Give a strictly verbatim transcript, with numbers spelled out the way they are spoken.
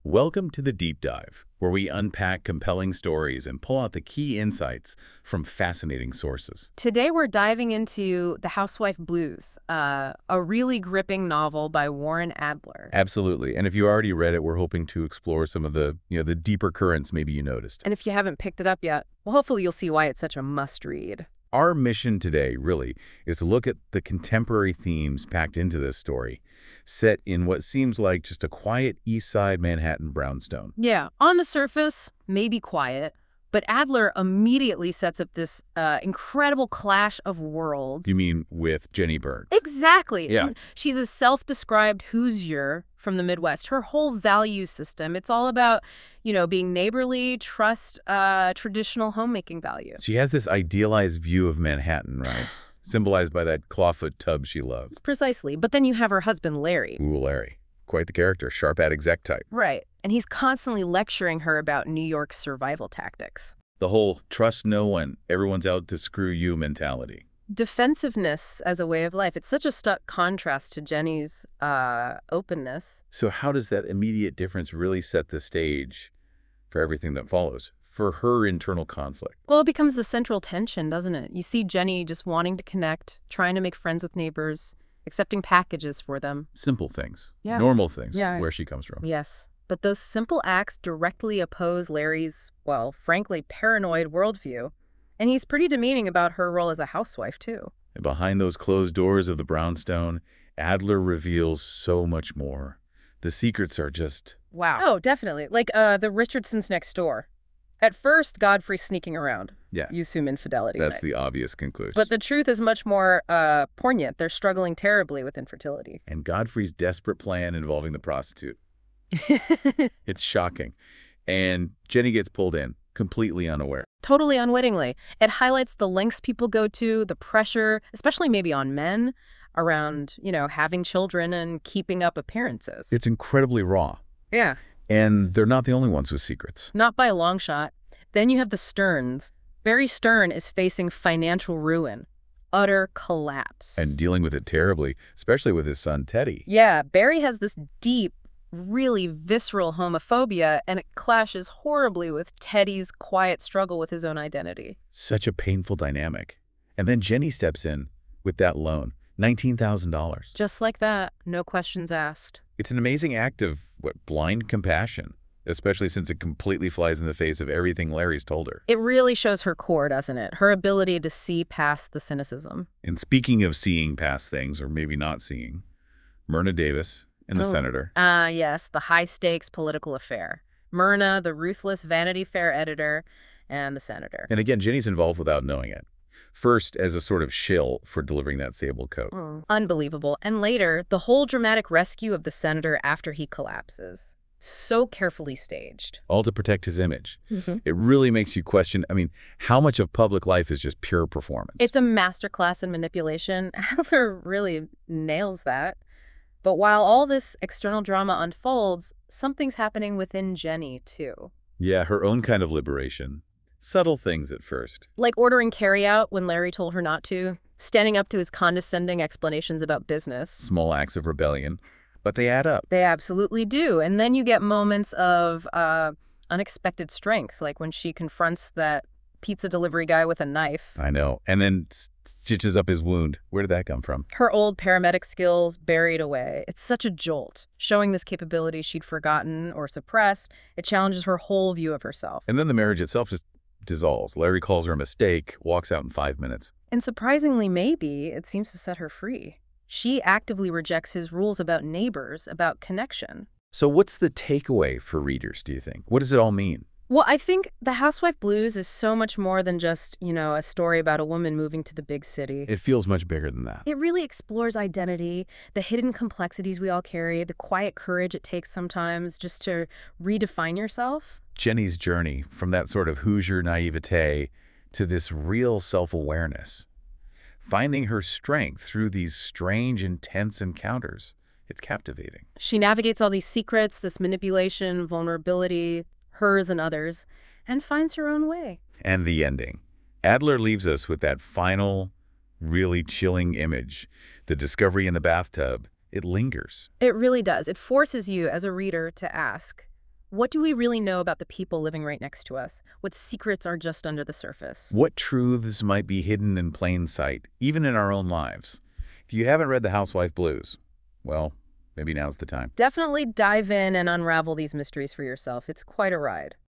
Welcome to the Deep Dive, where we unpack compelling stories and pull out the key insights from fascinating sources. Today we're diving into The Housewife Blues, uh, a really gripping novel by Warren Adler. Absolutely. And if you already read it, we're hoping to explore some of the, you know, the deeper currents maybe you noticed. And if you haven't picked it up yet, well, hopefully you'll see why it's such a must-read. Our mission today, really, is to look at the contemporary themes packed into this story, set in what seems like just a quiet East Side Manhattan brownstone. Yeah, on the surface, maybe quiet, but Adler immediately sets up this uh, incredible clash of worlds. You mean with Jenny Burns? Exactly. Yeah. She- she's a self-described Hoosier from the Midwest. Her whole value system, it's all about, you know, being neighborly, trust, uh, traditional homemaking values. She has this idealized view of Manhattan, right? Symbolized by that clawfoot tub she loves. Precisely. But then you have her husband, Larry. Ooh, Larry. Quite the character, sharp at exec type. Right. And he's constantly lecturing her about New York's survival tactics. The whole trust no one, everyone's out to screw you mentality. Defensiveness as a way of life. It's such a stark contrast to Jenny's uh, openness. So how does that immediate difference really set the stage for everything that follows, for her internal conflict? Well, it becomes the central tension, doesn't it? You see Jenny just wanting to connect, trying to make friends with neighbors, accepting packages for them. Simple things, Yeah. normal things, Yeah. where she comes from. Yes. But those simple acts directly oppose Larry's, well, frankly, paranoid worldview. And he's pretty demeaning about her role as a housewife, too. And behind those closed doors of the brownstone, Adler reveals so much more. The secrets are just... Wow. Oh, definitely. Like uh, the Richardsons next door. At first, Godfrey's sneaking around. Yeah. You assume infidelity. That's right? the obvious conclusion. But the truth is much more uh, poignant. They're struggling terribly with infertility. And Godfrey's desperate plan involving the prostitute. It's shocking. And Jenny gets pulled in, completely unaware. Totally unwittingly. It highlights the lengths people go to, the pressure, especially maybe on men, around, you know, having children and keeping up appearances. It's incredibly raw. Yeah. And they're not the only ones with secrets. Not by a long shot. Then you have the Sterns. Barry Stern is facing financial ruin, utter collapse. And dealing with it terribly, especially with his son, Teddy. Yeah, Barry has this deep, really visceral homophobia, and it clashes horribly with Teddy's quiet struggle with his own identity. Such a painful dynamic. And then Jenny steps in with that loan, nineteen thousand dollars. Just like that, no questions asked. It's an amazing act of, what, blind compassion, especially since it completely flies in the face of everything Larry's told her. It really shows her core, doesn't it? Her ability to see past the cynicism. And speaking of seeing past things, or maybe not seeing, Myrna Davis and the Oh. senator. Ah, yes, the high-stakes political affair. Myrna, the ruthless Vanity Fair editor, and the senator. And again, Jenny's involved without knowing it. First, as a sort of shill for delivering that sable coat. Mm. Unbelievable. And later, the whole dramatic rescue of the senator after he collapses. So carefully staged. All to protect his image. Mm-hmm. It really makes you question, I mean, how much of public life is just pure performance? It's a masterclass in manipulation. Adler really nails that. But while all this external drama unfolds, something's happening within Jenny, too. Yeah, her own kind of liberation. Subtle things at first. Like ordering carryout when Larry told her not to, standing up to his condescending explanations about business. Small acts of rebellion, but they add up. They absolutely do. And then you get moments of uh, unexpected strength, like when she confronts that pizza delivery guy with a knife. I know. And then stitches up his wound. Where did that come from? Her old paramedic skills buried away. It's such a jolt, showing this capability she'd forgotten or suppressed. It challenges her whole view of herself. And then the marriage itself just dissolves. Larry calls her a mistake, walks out in five minutes. And surprisingly, maybe, it seems to set her free. She actively rejects his rules about neighbors, about connection. So what's the takeaway for readers, do you think? What does it all mean? Well, I think The Housewife Blues is so much more than just, you know, a story about a woman moving to the big city. It feels much bigger than that. It really explores identity, the hidden complexities we all carry, the quiet courage it takes sometimes just to redefine yourself. Jenny's journey from that sort of Hoosier naivete to this real self-awareness. Finding her strength through these strange, intense encounters. It's captivating. She navigates all these secrets, this manipulation, vulnerability, hers and others, and finds her own way. And the ending. Adler leaves us with that final, really chilling image. The discovery in the bathtub. It lingers. It really does. It forces you as a reader to ask, What do we really know about the people living right next to us? What secrets are just under the surface? What truths might be hidden in plain sight, even in our own lives? If you haven't read The Housewife Blues, well, maybe now's the time. Definitely dive in and unravel these mysteries for yourself. It's quite a ride.